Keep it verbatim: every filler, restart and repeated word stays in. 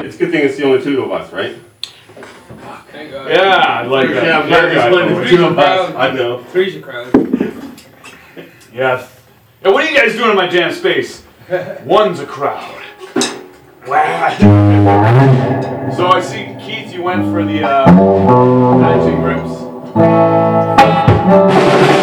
It's a good thing it's the only two of us, right? Thank God. Yeah, I'd like that. Yeah, I'm glad there's only Three's two a of us. crowd. I know. Three's a crowd. Yes. Hey, what are you guys doing in my jam space? One's a crowd. Wow. So I see, Keith, you went for the uh, matching grips.